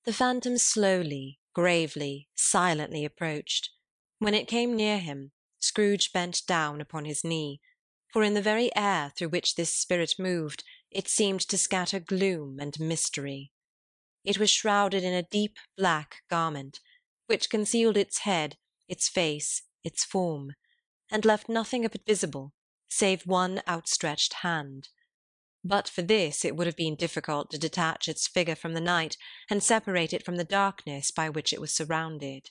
The phantom slowly, gravely, silently approached. When it came near him, Scrooge bent down upon his knee, for in the very air through which this spirit moved, it seemed to scatter gloom and mystery. It was shrouded in a deep black garment, which concealed its head, its face, its form, and left nothing of it visible, save one outstretched hand. But for this it would have been difficult to detach its figure from the night, and separate it from the darkness by which it was surrounded.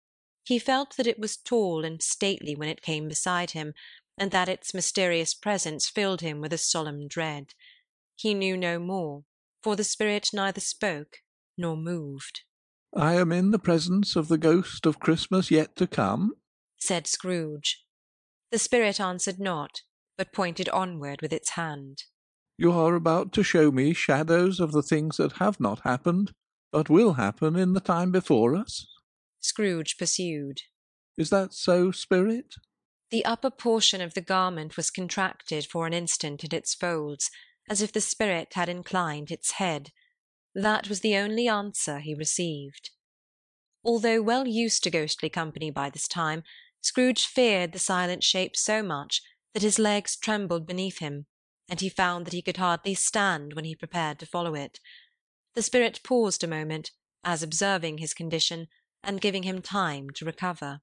He felt that it was tall and stately when it came beside him, and that its mysterious presence filled him with a solemn dread. He knew no more, for the spirit neither spoke nor moved. "I am in the presence of the ghost of Christmas yet to come?" said Scrooge. The spirit answered not, but pointed onward with its hand. "You are about to show me shadows of the things that have not happened, but will happen in the time before us?" Scrooge pursued. "Is that so, spirit?" The upper portion of the garment was contracted for an instant in its folds, as if the spirit had inclined its head. That was the only answer he received. Although well used to ghostly company by this time, Scrooge feared the silent shape so much that his legs trembled beneath him, and he found that he could hardly stand when he prepared to follow it. The spirit paused a moment, as observing his condition, and giving him time to recover.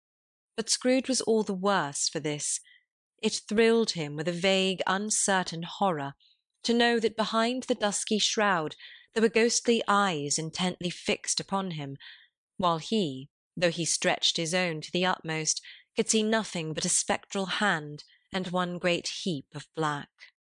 But Scrooge was all the worse for this. It thrilled him with a vague, uncertain horror to know that behind the dusky shroud there were ghostly eyes intently fixed upon him, while he, though he stretched his own to the utmost, could see nothing but a spectral hand and one great heap of black.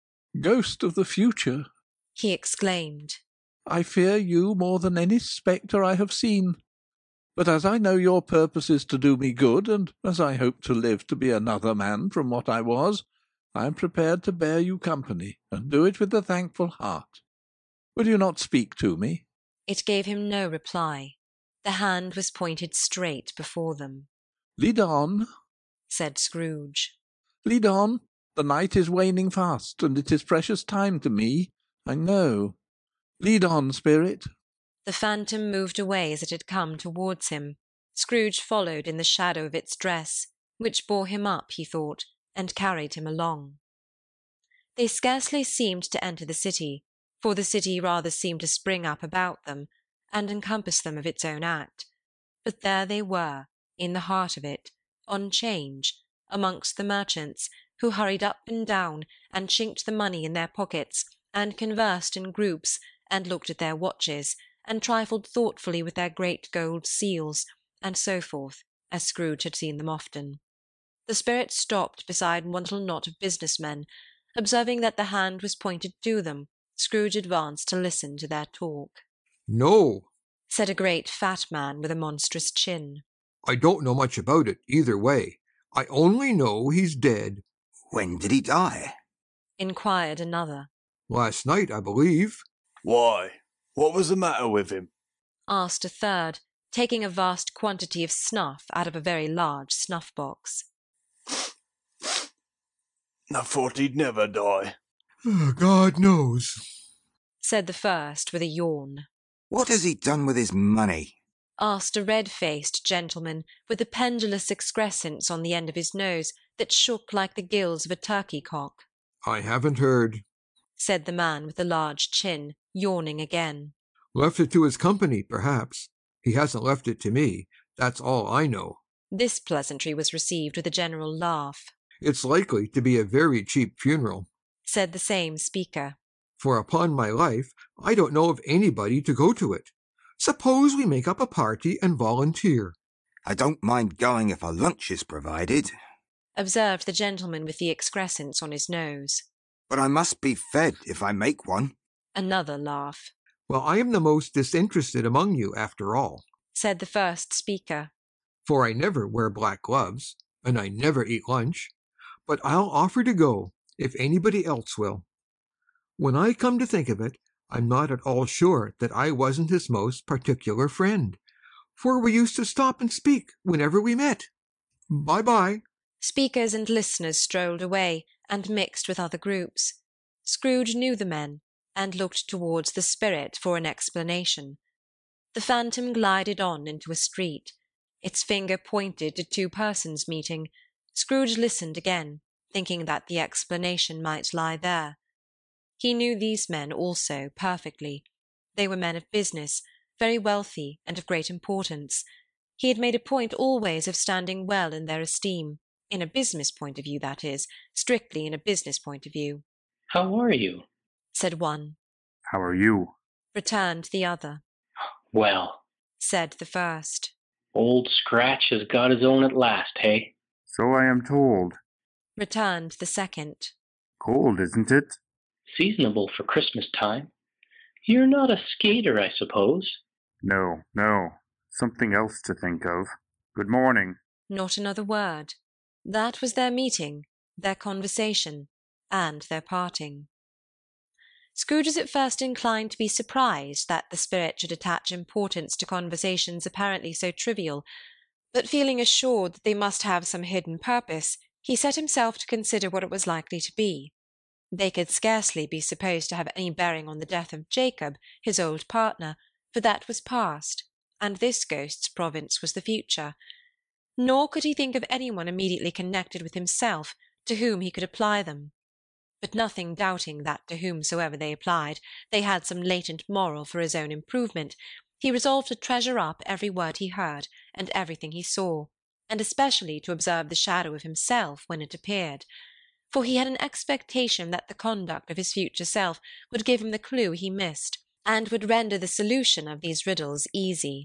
"Ghost of the future!" he exclaimed. "I fear you more than any spectre I have seen. But as I know your purpose is to do me good, and as I hope to live to be another man from what I was, I am prepared to bear you company, and do it with a thankful heart. Will you not speak to me?" It gave him no reply. The hand was pointed straight before them. "Lead on," said Scrooge. "lead on. The night is waning fast, and it is precious time to me, I know. Lead on, spirit." The phantom moved away as it had come towards him. Scrooge followed in the shadow of its dress, which bore him up, he thought, and carried him along. They scarcely seemed to enter the city, for the city rather seemed to spring up about them, and encompass them of its own act. But there they were, in the heart of it, on 'Change, amongst the merchants, who hurried up and down, and chinked the money in their pockets, and conversed in groups, and looked at their watches, and trifled thoughtfully with their great gold seals, and so forth, as Scrooge had seen them often. The spirit stopped beside one little knot of business men. Observing that the hand was pointed to them, Scrooge advanced to listen to their talk. "No," said a great fat man with a monstrous chin. "I don't know much about it either way. I only know he's dead." "When did he die?" inquired another. "Last night, I believe." "Why, what was the matter with him?" asked a third, taking a vast quantity of snuff out of a very large snuff-box. "I thought he'd never die." "God knows," said the first with a yawn. "What has he done with his money?" asked a red-faced gentleman with a pendulous excrescence on the end of his nose that shook like the gills of a turkey-cock. "I haven't heard," said the man with the large chin, yawning again. "Left it to his company, perhaps. He hasn't left it to me. That's all I know." This pleasantry was received with a general laugh. "It's likely to be a very cheap funeral," said the same speaker. "for upon my life I don't know of anybody to go to it. Suppose we make up a party and volunteer." "I don't mind going if a lunch is provided," observed the gentleman with the excrescence on his nose. "but I must be fed if I make one." Another laugh. "Well, I am the most disinterested among you, after all," said the first speaker. "for I never wear black gloves, and I never eat lunch. But I'll offer to go, if anybody else will. When I come to think of it, I'm not at all sure that I wasn't his most particular friend, for we used to stop and speak whenever we met. Bye-bye." Speakers and listeners strolled away, and mixed with other groups. Scrooge knew the men, and looked towards the spirit for an explanation. The phantom glided on into a street. Its finger pointed to two persons meeting. Scrooge listened again, thinking that the explanation might lie there. He knew these men also perfectly. They were men of business, very wealthy and of great importance. He had made a point always of standing well in their esteem, in a business point of view, that is, strictly in a business point of view. "How are you?" said one. "How are you?" returned the other. "Well," said the first. "Old Scratch has got his own at last, hey?" "So I am told." returned the second. "Cold, isn't it?" "Seasonable for Christmas time. You're not a skater, I suppose?" "No, no. Something else to think of. Good morning." Not another word. That was their meeting, their conversation, and their parting. Scrooge was at first inclined to be surprised that the spirit should attach importance to conversations apparently so trivial, but feeling assured that they must have some hidden purpose, he set himself to consider what it was likely to be. They could scarcely be supposed to have any bearing on the death of Jacob, his old partner, for that was past, and this ghost's province was the future. Nor could he think of anyone immediately connected with himself, to whom he could apply them. But nothing doubting that to whomsoever they applied, they had some latent moral for his own improvement, he resolved to treasure up every word he heard, and everything he saw, and especially to observe the shadow of himself when it appeared, for he had an expectation that the conduct of his future self would give him the clue he missed, and would render the solution of these riddles easy.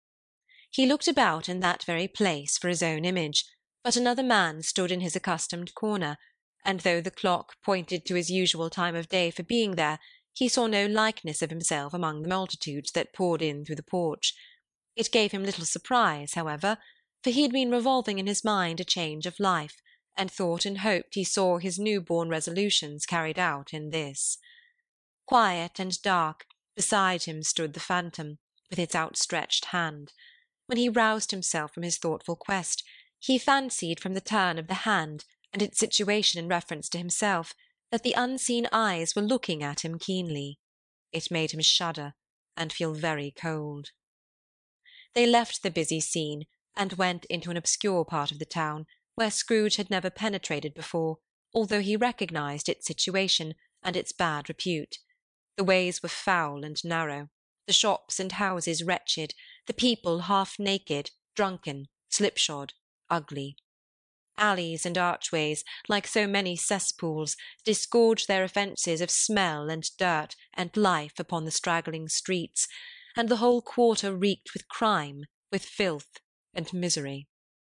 He looked about in that very place for his own image, but another man stood in his accustomed corner, and though the clock pointed to his usual time of day for being there, he saw no likeness of himself among the multitudes that poured in through the porch. It gave him little surprise, however, for he had been revolving in his mind a change of life, and thought and hoped he saw his new-born resolutions carried out in this. Quiet and dark, beside him stood the phantom, with its outstretched hand. When he roused himself from his thoughtful quest, he fancied from the turn of the hand, and its situation in reference to himself, that the unseen eyes were looking at him keenly. It made him shudder, and feel very cold. They left the busy scene, and went into an obscure part of the town, where Scrooge had never penetrated before, although he recognised its situation and its bad repute. The ways were foul and narrow, the shops and houses wretched, the people half-naked, drunken, slipshod, ugly. Alleys and archways, like so many cesspools, disgorged their offences of smell and dirt and life upon the straggling streets, and the whole quarter reeked with crime, with filth, and misery.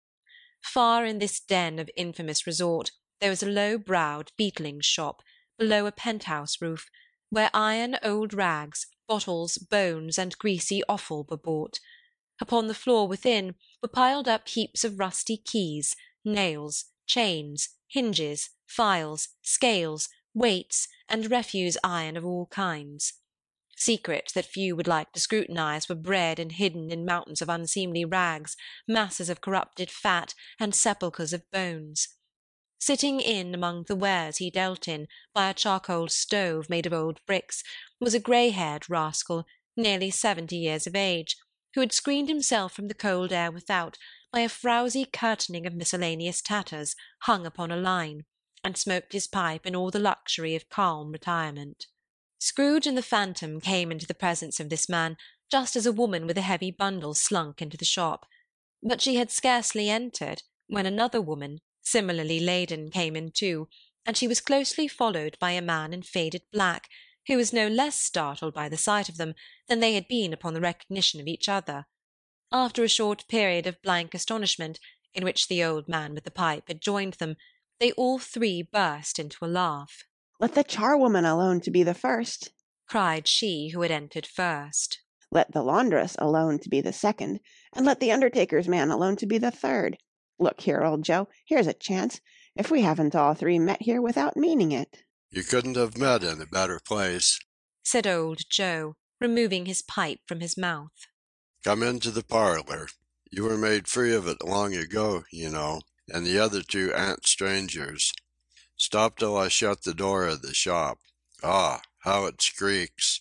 Far in this den of infamous resort there was a low-browed beetling shop, below a penthouse roof, where iron, old rags, bottles, bones, and greasy offal were bought. Upon the floor within were piled up heaps of rusty keys, nails, chains, hinges, files, scales, weights, and refuse iron of all kinds. Secrets that few would like to scrutinize were bred and hidden in mountains of unseemly rags, masses of corrupted fat, and sepulchres of bones. Sitting in among the wares he dealt in, by a charcoal stove made of old bricks, was a grey-haired rascal, nearly 70 years of age, who had screened himself from the cold air without by a frowsy curtaining of miscellaneous tatters hung upon a line, and smoked his pipe in all the luxury of calm retirement. Scrooge and the phantom came into the presence of this man just as a woman with a heavy bundle slunk into the shop, but she had scarcely entered when another woman, similarly laden, came in too, and she was closely followed by a man in faded black, who was no less startled by the sight of them than they had been upon the recognition of each other. After a short period of blank astonishment, in which the old man with the pipe had joined them, they all three burst into a laugh. "Let the charwoman alone to be the first," cried she who had entered first. "let the laundress alone to be the second, and let the undertaker's man alone to be the third. Look here, old Joe, here's a chance, if we haven't all three met here without meaning it." "You couldn't have met in a better place," said old Joe, removing his pipe from his mouth. "Come into the parlour. You were made free of it long ago, you know, and the other two aren't strangers. Stop till I shut the door of the shop. Ah, how it squeaks!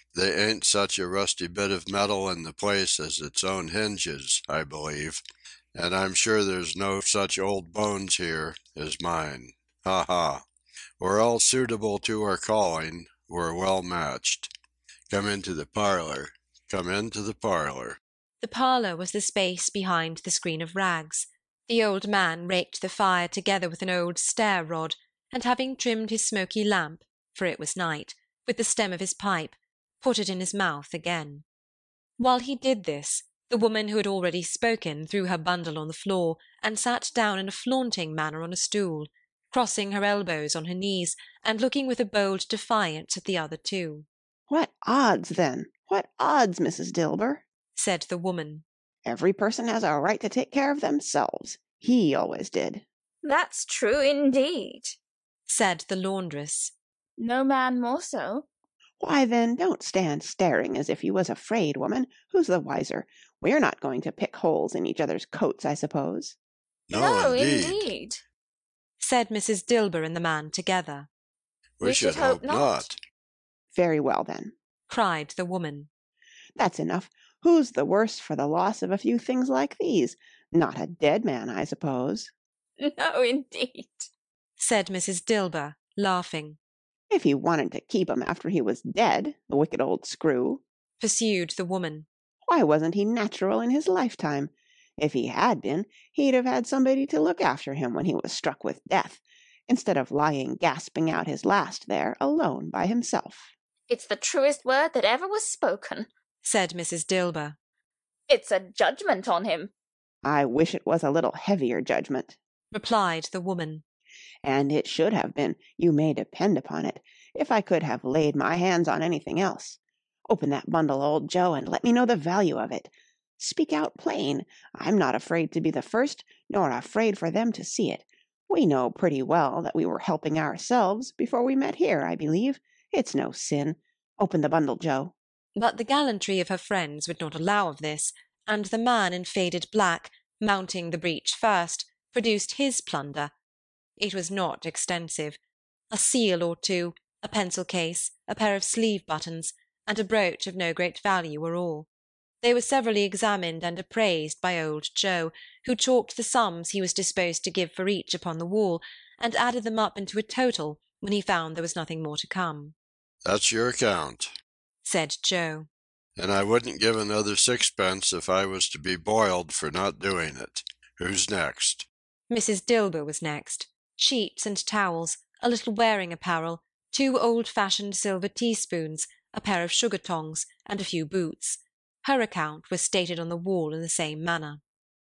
They ain't such a rusty bit of metal in the place as its own hinges, I believe, and I'm sure there's no such old bones here as mine. Ha ha! We're all suitable to our calling, we're well matched. Come into the parlour. Come into the parlour. The parlour was the space behind the screen of rags. The old man raked the fire together with an old stair-rod, and having trimmed his smoky lamp, for it was night, with the stem of his pipe, put it in his mouth again. While he did this, the woman who had already spoken threw her bundle on the floor and sat down in a flaunting manner on a stool, crossing her elbows on her knees and looking with a bold defiance at the other two. "What odds, then? What odds, Mrs. Dilber?" said the woman. "Every person has a right to take care of themselves. He always did." "That's true indeed," said the laundress. "No man more so." "Why, then, don't stand staring as if you was afraid, woman. Who's the wiser? We're not going to pick holes in each other's coats, I suppose." No, indeed, said Mrs. Dilber and the man together. We should hope not. "Very well, then," cried the woman. "that's enough. Who's the worse for the loss of a few things like these? Not a dead man, I suppose." "No, indeed," said Mrs. Dilber, laughing. "If he wanted to keep 'em after he was dead, the wicked old screw," pursued the woman, "why wasn't he natural in his lifetime? If he had been, he'd have had somebody to look after him when he was struck with death, instead of lying gasping out his last there alone by himself." "It's the truest word that ever was spoken," said Mrs. Dilber. "It's a judgment on him." "I wish it was a little heavier judgment," replied the woman. "And it should have been, you may depend upon it, if I could have laid my hands on anything else. Open that bundle, old Joe, and let me know the value of it. Speak out plain. I'm not afraid to be the first, nor afraid for them to see it. We know pretty well that we were helping ourselves before we met here, I believe. It's no sin. Open the bundle, Joe." But the gallantry of her friends would not allow of this, and the man in faded black, mounting the breach first, produced his plunder. It was not extensive. A seal or two, a pencil case, a pair of sleeve buttons, and a brooch of no great value were all. They were severally examined and appraised by old Joe, who chalked the sums he was disposed to give for each upon the wall, and added them up into a total when he found there was nothing more to come. That's your account, said Joe. And I wouldn't give another sixpence if I was to be boiled for not doing it. Who's next? Mrs. Dilber was next. Sheets and towels, a little wearing apparel, 2 old-fashioned silver teaspoons, a pair of sugar tongs, and a few boots. Her account was stated on the wall in the same manner.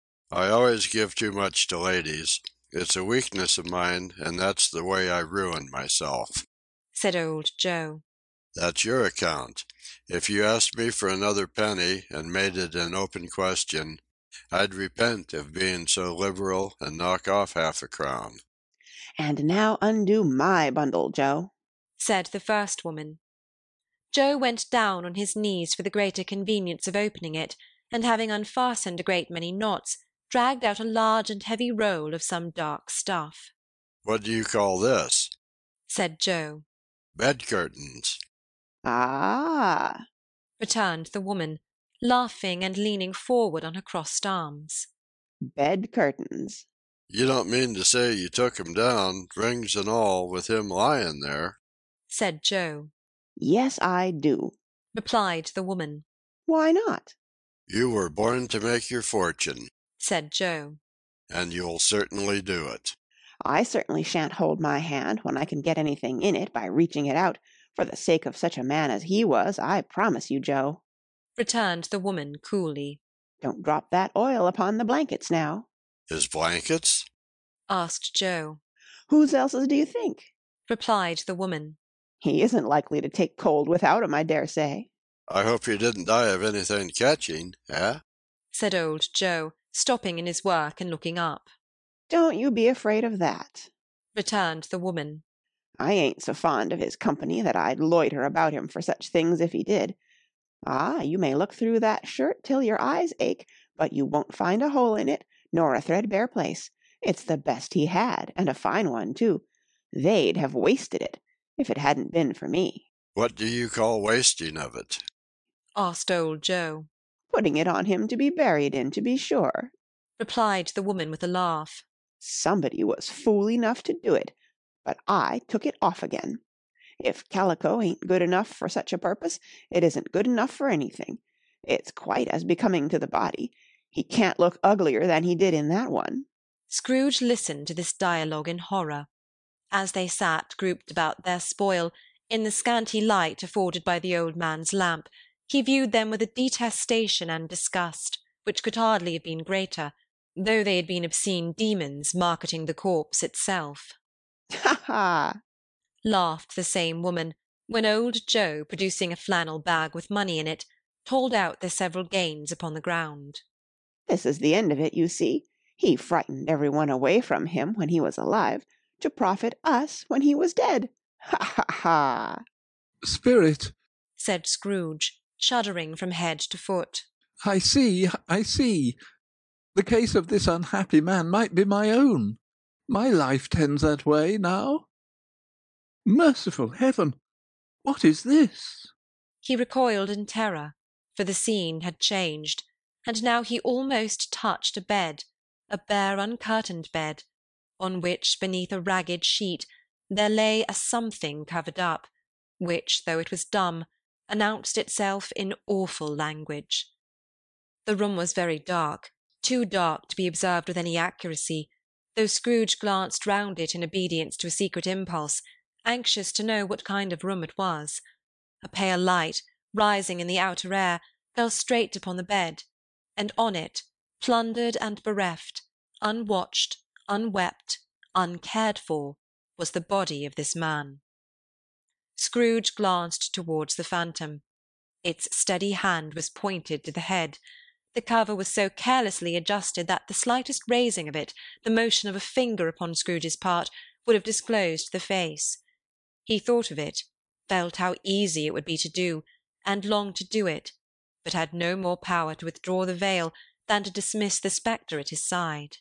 I always give too much to ladies. It's a weakness of mine, and that's the way I ruin myself, said old Joe. That's your account. If you asked me for another penny and made it an open question, I'd repent of being so liberal and knock off half a crown. And now undo my bundle, Joe, said the first woman. Joe went down on his knees for the greater convenience of opening it, and having unfastened a great many knots, dragged out a large and heavy roll of some dark stuff. What do you call this? said Joe. Bed curtains. Ah, returned the woman, laughing and leaning forward on her crossed arms. Bed curtains. You don't mean to say you took him down, rings and all, with him lying there? said Joe. Yes, I do, replied the woman. Why not? You were born to make your fortune, said Joe. And you'll certainly do it. I certainly shan't hold my hand when I can get anything in it by reaching it out, for the sake of such a man as he was, I promise you, Joe, returned the woman coolly. Don't drop that oil upon the blankets now. His blankets? asked Joe. Whose else's do you think? replied the woman. He isn't likely to take cold without 'em, I dare say. I hope he didn't die of anything catching, eh? said old Joe, stopping in his work and looking up. Don't you be afraid of that, returned the woman. I ain't so fond of his company that I'd loiter about him for such things if he did. Ah, you may look through that shirt till your eyes ache, but you won't find a hole in it, nor a threadbare place. It's the best he had, and a fine one, too. They'd have wasted it, if it hadn't been for me. What do you call wasting of it? asked old Joe. Putting it on him to be buried in, to be sure, replied the woman with a laugh. Somebody was fool enough to do it, but I took it off again. If calico ain't good enough for such a purpose, it isn't good enough for anything. It's quite as becoming to the body. He can't look uglier than he did in that one. Scrooge listened to this dialogue in horror. As they sat grouped about their spoil, in the scanty light afforded by the old man's lamp, he viewed them with a detestation and disgust, which could hardly have been greater, though they had been obscene demons marketing the corpse itself. Ha ha! Laughed the same woman, when old Joe, producing a flannel bag with money in it, told out their several gains upon the ground. This is the end of it, you see. He frightened every one away from him when he was alive, to profit us when he was dead. Ha ha ha! Spirit, said Scrooge, shuddering from head to foot. I see. The case of this unhappy man might be my own. My life tends that way now. Merciful heaven! What is this? He recoiled in terror, for the scene had changed, and now he almost touched a bed, a bare uncurtained bed, on which, beneath a ragged sheet, there lay a something covered up, which, though it was dumb, announced itself in awful language. The room was very dark, too dark to be observed with any accuracy, though Scrooge glanced round it in obedience to a secret impulse, anxious to know what kind of room it was. A pale light, rising in the outer air, fell straight upon the bed, and on it, plundered and bereft, unwatched, unwept, uncared for, was the body of this man. Scrooge glanced towards the phantom. Its steady hand was pointed to the head. The cover was so carelessly adjusted that the slightest raising of it, the motion of a finger upon Scrooge's part, would have disclosed the face. He thought of it, felt how easy it would be to do, and longed to do it, but had no more power to withdraw the veil than to dismiss the spectre at his side.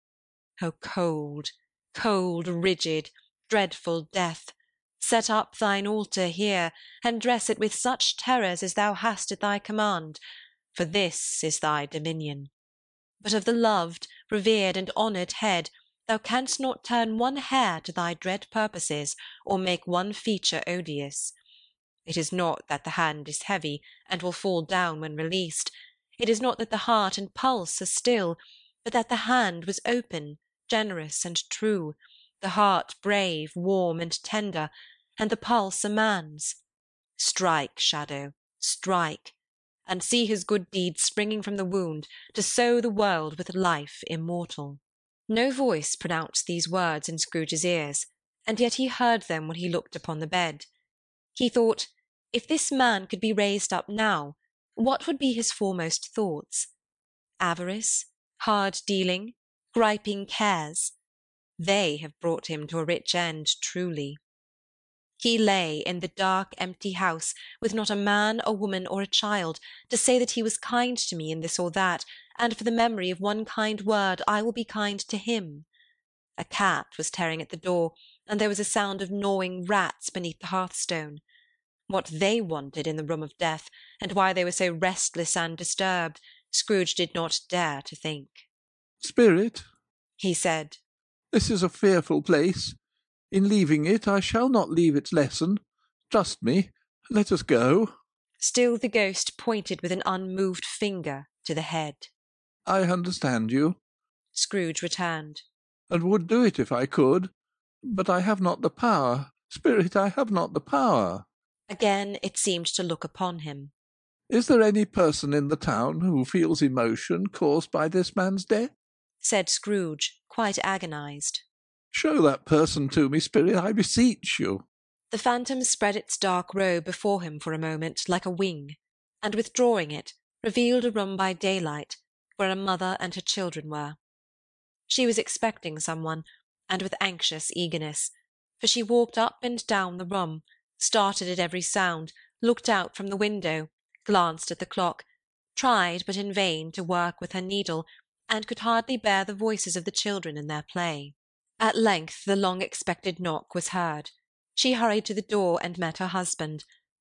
O cold, cold, rigid, dreadful death! Set up thine altar here, and dress it with such terrors as thou hast at thy command, for this is thy dominion. But of the loved, revered, and honoured head, thou canst not turn one hair to thy dread purposes, or make one feature odious. It is not that the hand is heavy, and will fall down when released. It is not that the heart and pulse are still, but that the hand was open, generous, and true, the heart brave, warm, and tender, and the pulse a man's. Strike, Shadow, strike, and see his good deeds springing from the wound, to sow the world with life immortal. No voice pronounced these words in Scrooge's ears, and yet he heard them when he looked upon the bed. He thought, if this man could be raised up now, what would be his foremost thoughts? Avarice, hard dealing, griping cares. They have brought him to a rich end, truly. He lay in the dark, empty house, with not a man, a woman, or a child, to say that he was kind to me in this or that, and for the memory of one kind word I will be kind to him. A cat was tearing at the door, and there was a sound of gnawing rats beneath the hearthstone. What they wanted in the room of death, and why they were so restless and disturbed, Scrooge did not dare to think. Spirit, he said, this is a fearful place. In leaving it, I shall not leave its lesson. Trust me. Let us go. Still the ghost pointed with an unmoved finger to the head. I understand you, Scrooge returned, and would do it if I could, but I have not the power. Spirit, I have not the power. Again it seemed to look upon him. Is there any person in the town who feels emotion caused by this man's death? Said Scrooge, quite agonized. Show that person to me, Spirit, I beseech you. The phantom spread its dark robe before him for a moment like a wing, and withdrawing it, revealed a room by daylight, where a mother and her children were. She was expecting someone, and with anxious eagerness, for she walked up and down the room, started at every sound, looked out from the window, glanced at the clock, tried, but in vain, to work with her needle, and could hardly bear the voices of the children in their play. At length the long-expected knock was heard. She hurried to the door and met her husband,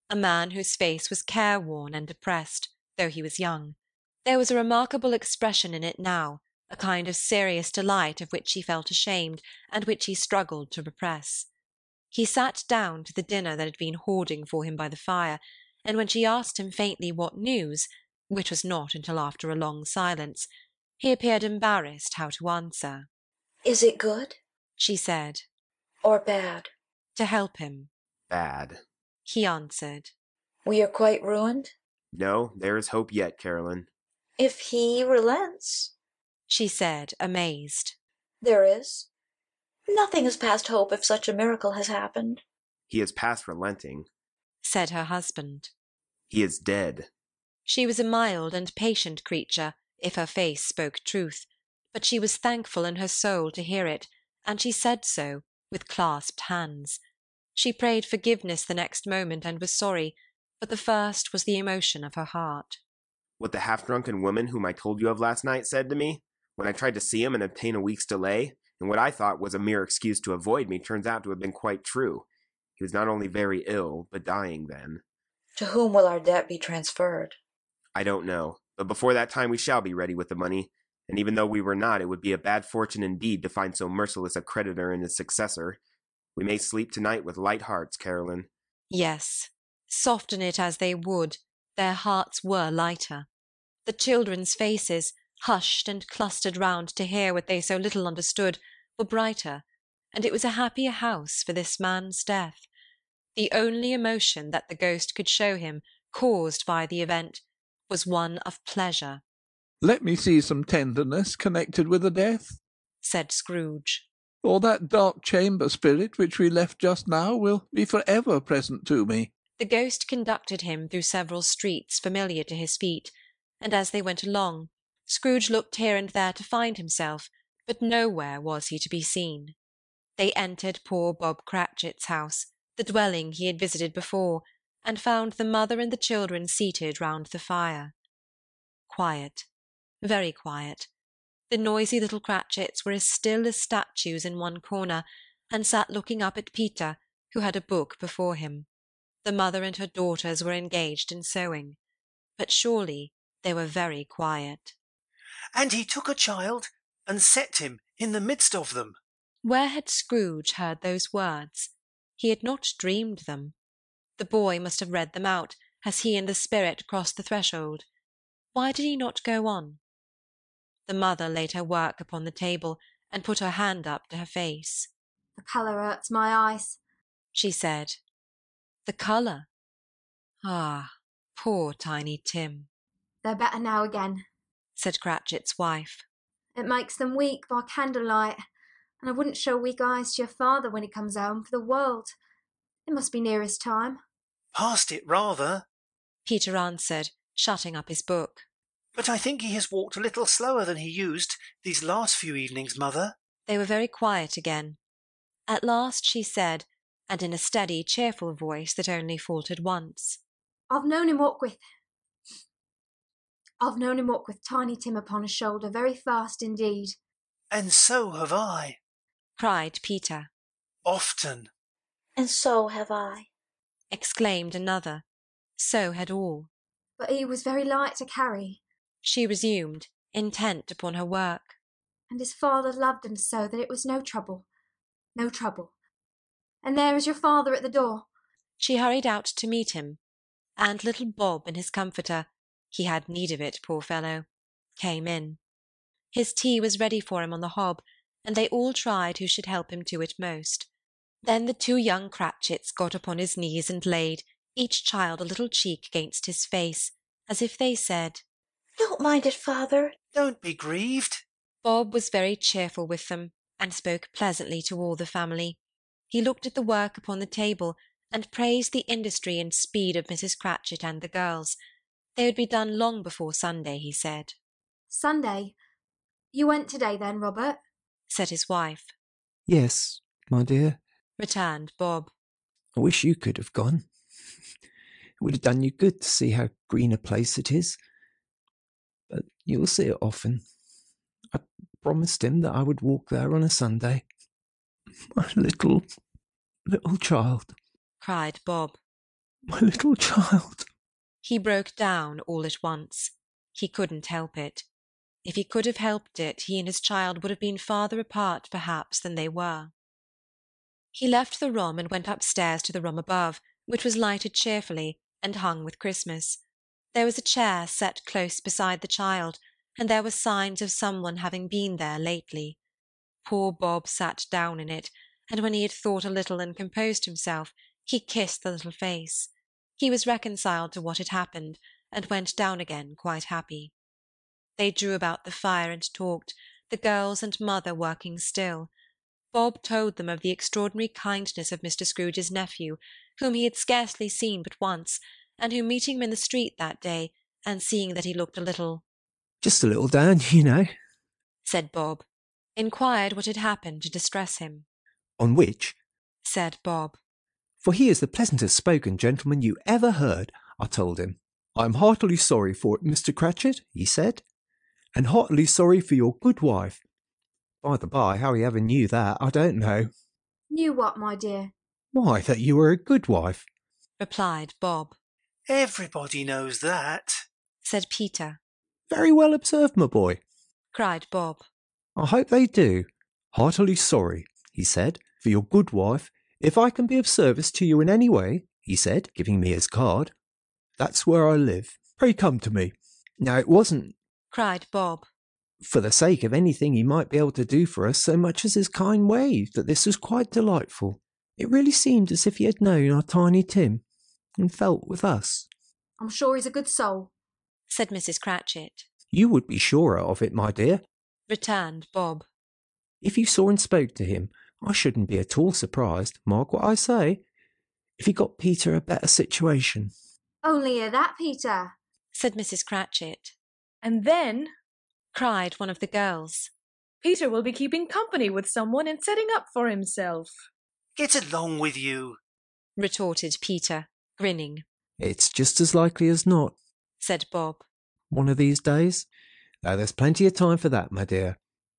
a man whose face was careworn and depressed, though he was young. There was a remarkable expression in it now, a kind of serious delight of which he felt ashamed, and which he struggled to repress. He sat down to the dinner that had been hoarding for him by the fire, and when she asked him faintly what news, which was not until after a long silence, he appeared embarrassed how to answer. "Is it good?" she said. "Or bad?" To help him. "Bad," he answered. "We are quite ruined?" "No, there is hope yet, Caroline." "If he relents?" she said, amazed. "There is. Nothing is past hope if such a miracle has happened." "He is past relenting," said her husband. "He is dead." She was a mild and patient creature, if her face spoke truth, but she was thankful in her soul to hear it, and she said so, with clasped hands. She prayed forgiveness the next moment and was sorry, but the first was the emotion of her heart. "What the half-drunken woman whom I told you of last night said to me, when I tried to see him and obtain a week's delay, and what I thought was a mere excuse to avoid me, turns out to have been quite true. He was not only very ill, but dying then." "To whom will our debt be transferred?" "I don't know, but before that time we shall be ready with the money, and even though we were not, it would be a bad fortune indeed to find so merciless a creditor in his successor. We may sleep tonight with light hearts, Caroline." Yes, soften it as they would, their hearts were lighter. The children's faces, hushed and clustered round to hear what they so little understood, were brighter, and it was a happier house for this man's death. The only emotion that the ghost could show him, caused by the event, was one of pleasure. "Let me see some tenderness connected with the death," said Scrooge. "or that dark chamber spirit which we left just now will be for ever present to me." The ghost conducted him through several streets familiar to his feet, and as they went along, Scrooge looked here and there to find himself, but nowhere was he to be seen. They entered poor Bob Cratchit's house, the dwelling he had visited before, and found the mother and the children seated round the fire. Quiet, very quiet. The noisy little Cratchits were as still as statues in one corner, and sat looking up at Peter, who had a book before him. The mother and her daughters were engaged in sewing. But surely they were very quiet. "And he took a child, and set him in the midst of them." Where had Scrooge heard those words? He had not dreamed them. The boy must have read them out, as he and the spirit crossed the threshold. Why did he not go on? The mother laid her work upon the table, and put her hand up to her face. "The colour hurts my eyes," she said. The colour? Ah, poor Tiny Tim. "They're better now again," said Cratchit's wife. "It makes them weak by candlelight, and I wouldn't show weak eyes to your father when he comes home for the world. It must be near his time." "Past it, rather," Peter answered, shutting up his book. "But I think he has walked a little slower than he used these last few evenings, mother." They were very quiet again. At last she said, and in a steady, cheerful voice that only faltered once, I've known him walk with Tiny Tim upon his shoulder very fast indeed." "And so have I," cried Peter. "Often." "And so have I," exclaimed another. So had all. "But he was very light to carry," she resumed, intent upon her work. "And his father loved him so that it was no trouble. No trouble. And there is your father at the door." She hurried out to meet him, and little Bob in his comforter, he had need of it, poor fellow, came in. His tea was ready for him on the hob, and they all tried who should help him to it most. Then the two young Cratchits got upon his knees and laid, each child a little cheek against his face, as if they said, "Don't mind it, father." "Don't be grieved." Bob was very cheerful with them, and spoke pleasantly to all the family. He looked at the work upon the table, and praised the industry and speed of Mrs. Cratchit and the girls. They would be done long before Sunday, he said. "Sunday? You went today then, Robert?" said his wife. "Yes, my dear," returned Bob. "I wish you could have gone. It would have done you good to see how green a place it is. But you'll see it often. I promised him that I would walk there on a Sunday. My little child," cried Bob. My little child. He broke down all at once. He couldn't help it. If he could have helped it, he and his child would have been farther apart, perhaps, than they were. He left the room and went upstairs to the room above, which was lighted cheerfully, and hung with Christmas. There was a chair set close beside the child, and there were signs of someone having been there lately. Poor Bob sat down in it, and when he had thought a little and composed himself, he kissed the little face. He was reconciled to what had happened, and went down again quite happy. They drew about the fire and talked, the girls and mother working still. Bob told them of the extraordinary kindness of Mr. Scrooge's nephew, whom he had scarcely seen but once, and who, meeting him in the street that day, and seeing that he looked a little— "Just a little down, you know," said Bob, inquired what had happened to distress him. "On which," said Bob, "for he is the pleasantest spoken gentleman you ever heard," I told him. "I am heartily sorry for it, Mr. Cratchit," he said, "and heartily sorry for your good wife. By the by, how he ever knew that, I don't know." Knew what, my dear? "Why, that you were a good wife," replied Bob. Everybody knows that, said Peter. "Very well observed, my boy," cried Bob. "I hope they do. Heartily sorry," he said, "for your good wife. If I can be of service to you in any way," he said, giving me his card, "that's where I live. Pray come to me." Now, it wasn't, cried Bob, for the sake of anything he might be able to do for us so much as his kind way, that this was quite delightful. It really seemed as if he had known our Tiny Tim, and felt with us. I'm sure he's a good soul, said Mrs. Cratchit. You would be surer of it, my dear, returned Bob. If you saw and spoke to him, I shouldn't be at all surprised, mark what I say, if he got Peter a better situation. Only hear that, Peter, said Mrs. Cratchit. And then, cried one of the girls, Peter will be keeping company with someone and setting up for himself. Get along with you, retorted Peter, grinning. It's just as likely as not, said Bob. One of these days, though there's plenty of time for that, my dear.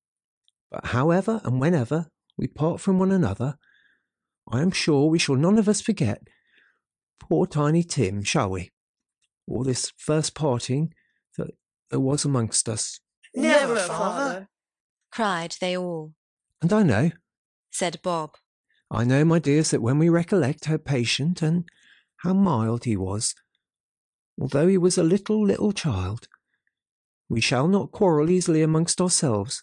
But however and whenever we part from one another, I am sure we shall none of us forget poor Tiny Tim, shall we? Or this first parting that there was amongst us. Never, father, cried they all. And I know, said Bob, I know, my dears, that when we recollect how patient and how mild he was, although he was a little child, we shall not quarrel easily amongst ourselves,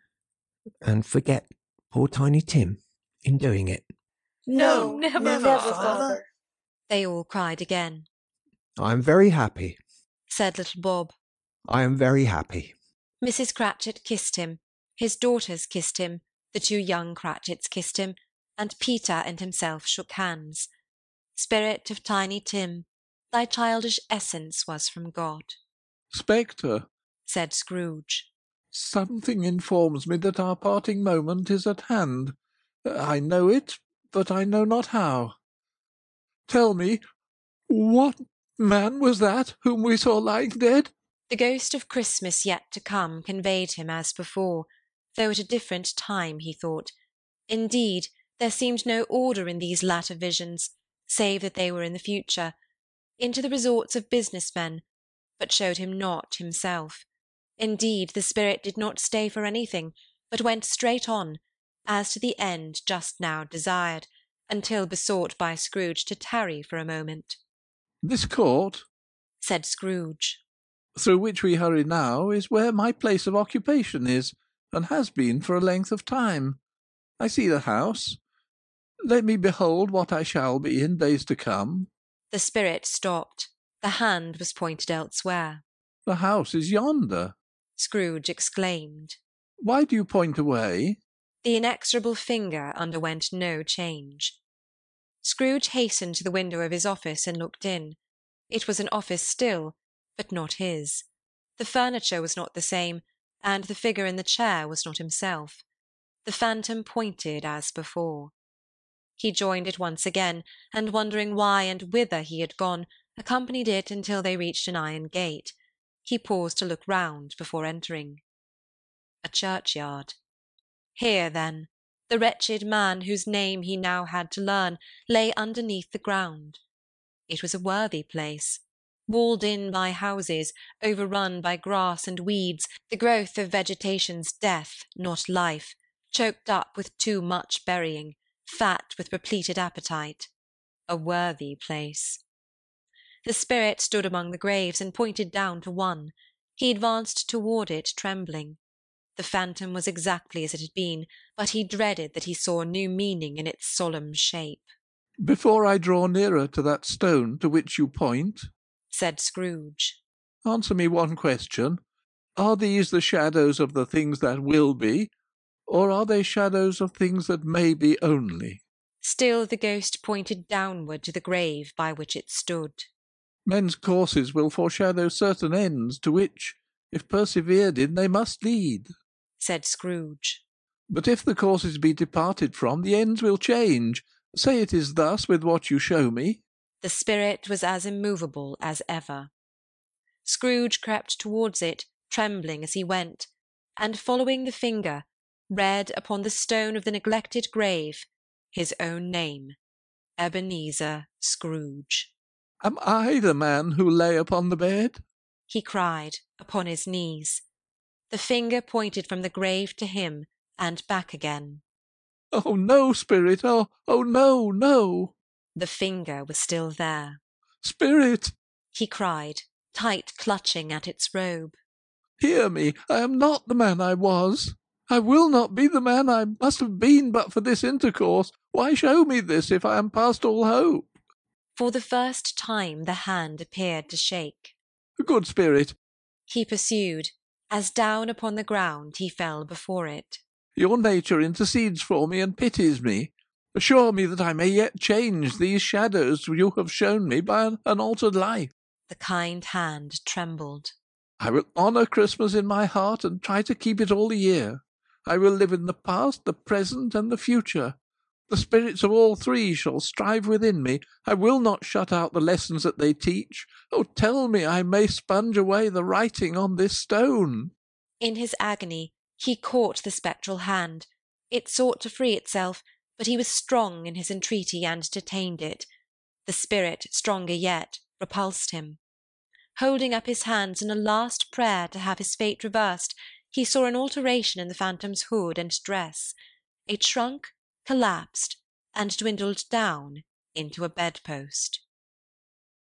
and forget poor Tiny Tim in doing it. No, never, father. They all cried again. I am very happy, said little Bob. I am very happy. Mrs. Cratchit kissed him, his daughters kissed him, the two young Cratchits kissed him, and Peter and himself shook hands. Spirit of Tiny Tim, thy childish essence was from God. Spectre, said Scrooge, something informs me that our parting moment is at hand. I know it, but I know not how. Tell me, what man was that whom we saw lying dead? The ghost of Christmas yet to come conveyed him as before, though at a different time, he thought. Indeed, there seemed no order in these latter visions, save that they were in the future, into the resorts of business men, but showed him not himself. Indeed, the spirit did not stay for anything, but went straight on, as to the end just now desired, until besought by Scrooge to tarry for a moment. This court, said Scrooge, through which we hurry now, is where my place of occupation is, and has been for a length of time. I see the house. Let me behold what I shall be in days to come. The spirit stopped. The hand was pointed elsewhere. The house is yonder, Scrooge exclaimed. Why do you point away? The inexorable finger underwent no change. Scrooge hastened to the window of his office and looked in. It was an office still, but not his. The furniture was not the same, and the figure in the chair was not himself. The phantom pointed as before. He joined it once again, and wondering why and whither he had gone, accompanied it until they reached an iron gate. He paused to look round before entering. A churchyard. Here, then, the wretched man whose name he now had to learn lay underneath the ground. It was a worthy place, walled in by houses, overrun by grass and weeds, the growth of vegetation's death, not life, choked up with too much burying, fat with repleted appetite. A worthy place. The spirit stood among the graves and pointed down to one. He advanced toward it, trembling. The phantom was exactly as it had been, but he dreaded that he saw a new meaning in its solemn shape. "Before I draw nearer to that stone to which you point," said Scrooge, "answer me one question. Are these the shadows of the things that will be, or are they shadows of things that may be only?" Still the ghost pointed downward to the grave by which it stood. "Men's courses will foreshadow certain ends, to which, if persevered in, they must lead," said Scrooge. "But if the courses be departed from, the ends will change. Say it is thus with what you show me." The spirit was as immovable as ever. Scrooge crept towards it, trembling as he went, and following the finger, read upon the stone of the neglected grave his own name, Ebenezer Scrooge. "Am I the man who lay upon the bed?" he cried, upon his knees. The finger pointed from the grave to him, and back again. "Oh, no, Spirit! Oh, no, no!" The finger was still there. "Spirit!" he cried, tight clutching at its robe. "Hear me! I am not the man I was. I will not be the man I must have been but for this intercourse. Why show me this, if I am past all hope?" For the first time the hand appeared to shake. "Good Spirit," he pursued, as down upon the ground he fell before it, "your nature intercedes for me and pities me. Assure me that I may yet change these shadows you have shown me by an altered life." The kind hand trembled. "I will honour Christmas in my heart and try to keep it all the year. I will live in the past, the present, and the future. The spirits of all three shall strive within me. I will not shut out the lessons that they teach. Oh, tell me I may sponge away the writing on this stone." In his agony he caught the spectral hand. It sought to free itself, but he was strong in his entreaty and detained it. The spirit, stronger yet, repulsed him. Holding up his hands in a last prayer to have his fate reversed, he saw an alteration in the phantom's hood and dress. It shrunk, collapsed, and dwindled down into a bedpost.